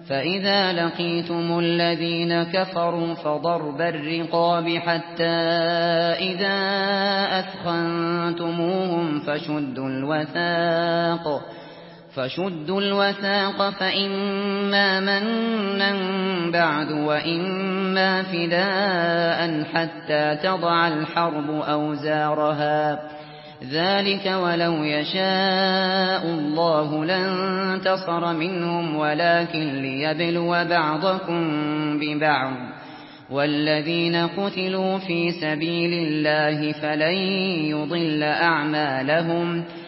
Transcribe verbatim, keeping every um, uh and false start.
فإذا لقيتم الذين كفروا فضرب الرقاب حتى إذا أثخنتموهم فشدوا الوثاق فشدوا الوثاق فإما منا بعد وإما فداء حتى تضع الحرب أوزارها ذلك ولو يشاء الله لانتصر منهم ولكن ليبلو بعضكم ببعض والذين قتلوا في سبيل الله فلن يضل أعمالهم